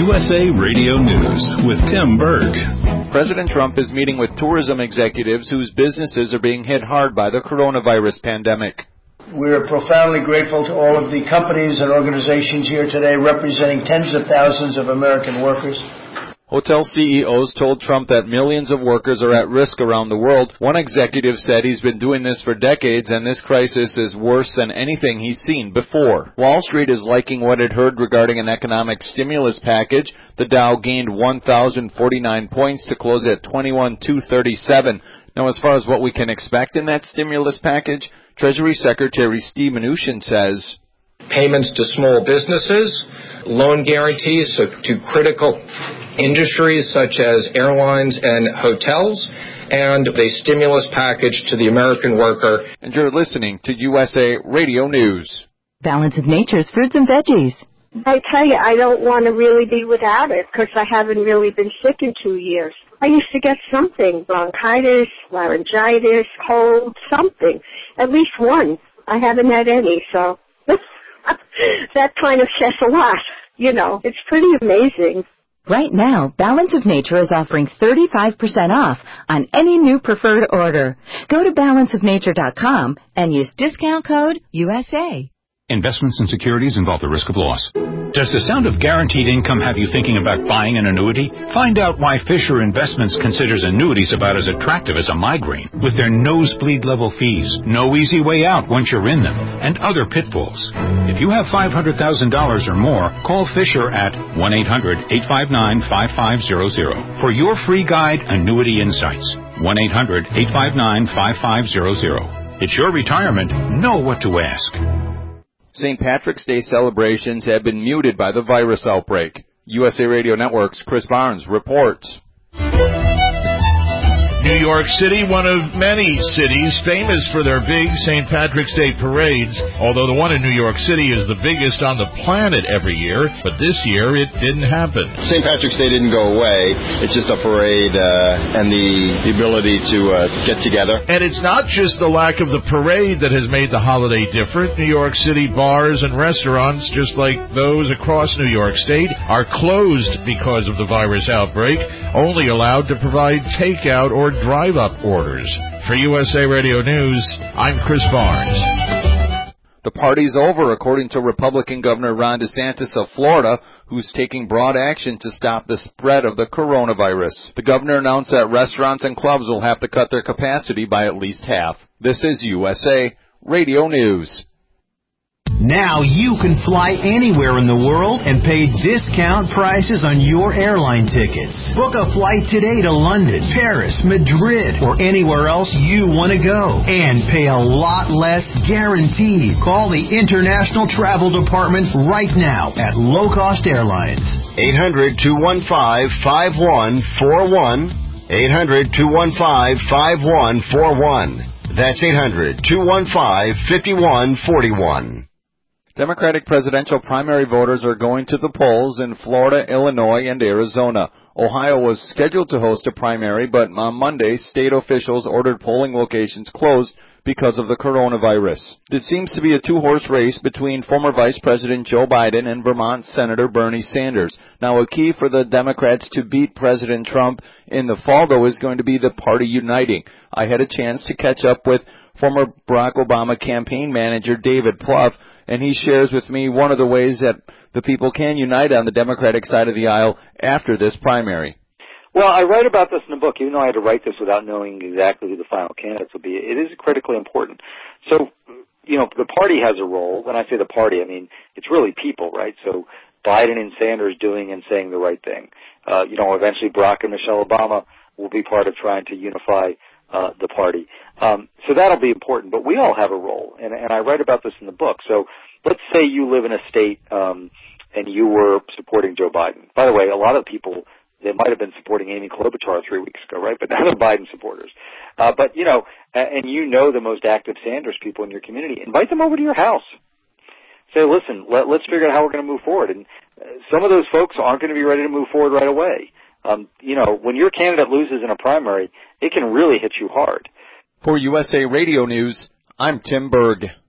USA Radio News with Tim Berg. President Trump is meeting with tourism executives whose businesses are being hit hard by the coronavirus pandemic. We're profoundly grateful to all of the companies and organizations here today representing tens of thousands of American workers. Hotel CEOs told Trump that millions of workers are at risk around the world. One executive said he's been doing this for decades and this crisis is worse than anything he's seen before. Wall Street is liking what it heard regarding an economic stimulus package. The Dow gained 1,049 points to close at 21,237. Now, as far as what we can expect in that stimulus package, Treasury Secretary Steve Mnuchin says, payments to small businesses, loan guarantees to critical industries such as airlines and hotels, and a stimulus package to the American worker. And you're listening to USA Radio News. Balance of Nature's fruits and veggies. I tell you, I don't want to really be without it because I haven't really been sick in 2 years. I used to get something, bronchitis, laryngitis, cold, something, at least one. I haven't had any, so that kind of says a lot. You know, it's pretty amazing. Right now, Balance of Nature is offering 35% off on any new preferred order. Go to balanceofnature.com and use discount code USA. Investments and securities involve the risk of loss. Does the sound of guaranteed income have you thinking about buying an annuity? Find out why Fisher Investments considers annuities about as attractive as a migraine, with their nosebleed level fees, no easy way out once you're in them, and other pitfalls. If you have $500,000 or more, call Fisher at 1-800-859-5500 for your free guide, Annuity Insights. 1-800-859-5500. It's your retirement. Know what to ask. St. Patrick's Day celebrations have been muted by the virus outbreak. USA Radio Network's Chris Barnes reports. New York City, one of many cities famous for their big St. Patrick's Day parades, although the one in New York City is the biggest on the planet every year, but this year it didn't happen. St. Patrick's Day didn't go away. It's just a parade and the ability to get together. And it's not just the lack of the parade that has made the holiday different. New York City bars and restaurants, just like those across New York State, are closed because of the virus outbreak, only allowed to provide takeout or drive-up orders. For USA Radio News, I'm Chris Barnes. The party's over, according to Republican Governor Ron DeSantis of Florida, who's taking broad action to stop the spread of the coronavirus. The governor announced that restaurants and clubs will have to cut their capacity by at least half. This is USA Radio News. Now you can fly anywhere in the world and pay discount prices on your airline tickets. Book a flight today to London, Paris, Madrid, or anywhere else you want to go. And pay a lot less guaranteed. Call the International Travel Department right now at Low Cost Airlines. 800-215-5141. 800-215-5141. That's 800-215-5141. Democratic presidential primary voters are going to the polls in Florida, Illinois, and Arizona. Ohio was scheduled to host a primary, but on Monday, state officials ordered polling locations closed because of the coronavirus. This seems to be a two-horse race between former Vice President Joe Biden and Vermont Senator Bernie Sanders. Now, a key for the Democrats to beat President Trump in the fall, though, is going to be the party uniting. I had a chance to catch up with former Barack Obama campaign manager David Plouffe, and he shares with me one of the ways that the people can unite on the Democratic side of the aisle after this primary. Well, I write about this in the book, even though I had to write this without knowing exactly who the final candidates will be. It is critically important. So, you know, the party has a role. When I say the party, I mean, it's really people, right? So Biden and Sanders doing and saying the right thing. You know, eventually Barack and Michelle Obama will be part of trying to unify the party. So that'll be important, but we all have a role, and I write about this in the book. So let's say you live in a state and you were supporting Joe Biden. By the way, a lot of people, they might have been supporting Amy Klobuchar 3 weeks ago, right? But now they're Biden supporters. But, you know, and you know the most active Sanders people in your community, invite them over to your house. Say, listen, let's figure out how we're going to move forward. And some of those folks aren't going to be ready to move forward right away. You know, when your candidate loses in a primary, it can really hit you hard. For USA Radio News, I'm Tim Berg.